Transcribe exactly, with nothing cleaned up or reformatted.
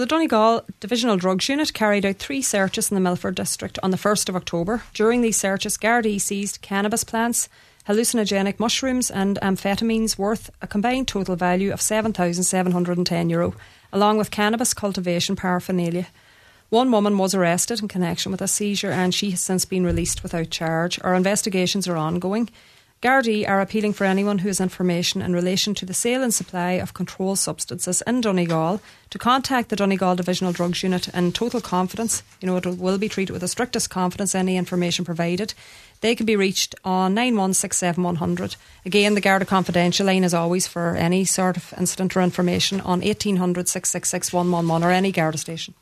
The Donegal Divisional Drugs Unit carried out three searches in the Milford district on the first of October. During these searches, Gardaí seized cannabis plants, hallucinogenic mushrooms and amphetamines worth a combined total value of seven thousand seven hundred ten euro, along with cannabis cultivation paraphernalia. One woman was arrested in connection with a seizure and she has since been released without charge. Our investigations are ongoing. Gardaí are appealing for anyone who has information in relation to the sale and supply of controlled substances in Donegal to contact the Donegal Divisional Drugs Unit in total confidence. You know, it will be treated with the strictest confidence, any information provided. They can be reached on nine one six seven one hundred. Again, the Garda Confidential line is always for any sort of incident or information on eighteen hundred, six six six, one one one or any Garda station.